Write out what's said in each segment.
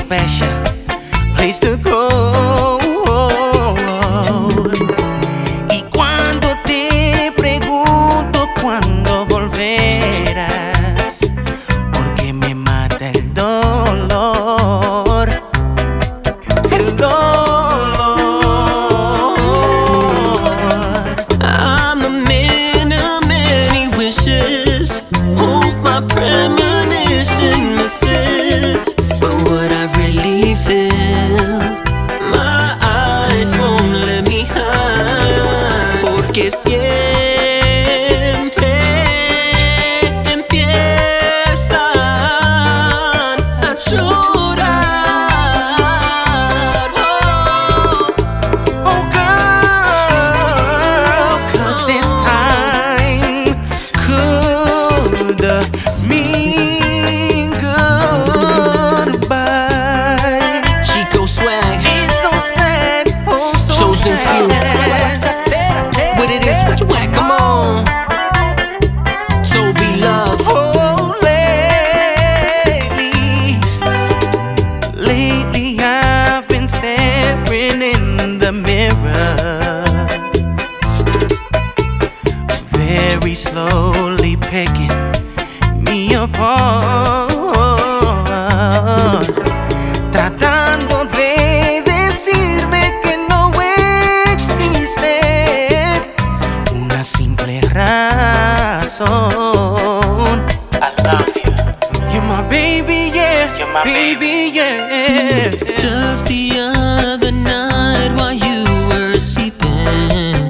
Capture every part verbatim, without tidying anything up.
special place to go. Y cuando te pregunto cuándo volverás, porque me mata el dolor, el dolor. I'm a man of many wishes, hope my premonition misses, but what I really feel, my eyes won't let me hide, porque siempre empiezan a llorar. Oh, oh girl, 'cause this time could mean goodbye. Chico swag, It's so sad, oh so chosen few. sad. What it is, what you at? Come on. Toby Love. Oh, lately, lately I've been staring in the mirror, very slowly picking me apart, tratando de decirme que no existe una simple razón. I love you. You're my baby, yeah. You're my baby, yeah. Just the other night while you were sleeping,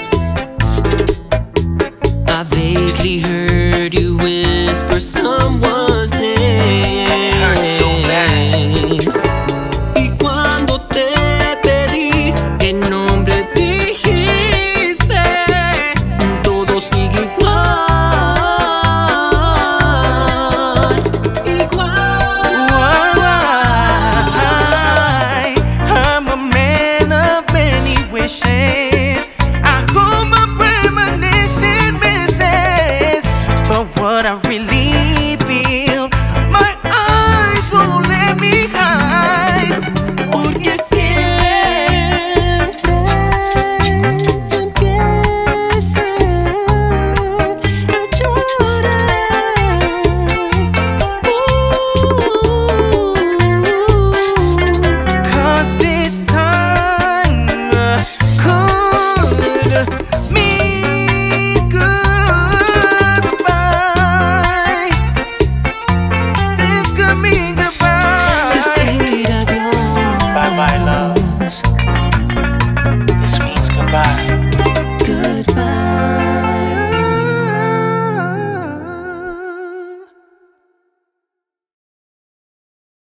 I vaguely heard you whisper someone's name. Hurt so bad. Y cuando te pedí el nombre dijiste, todo sigue igual.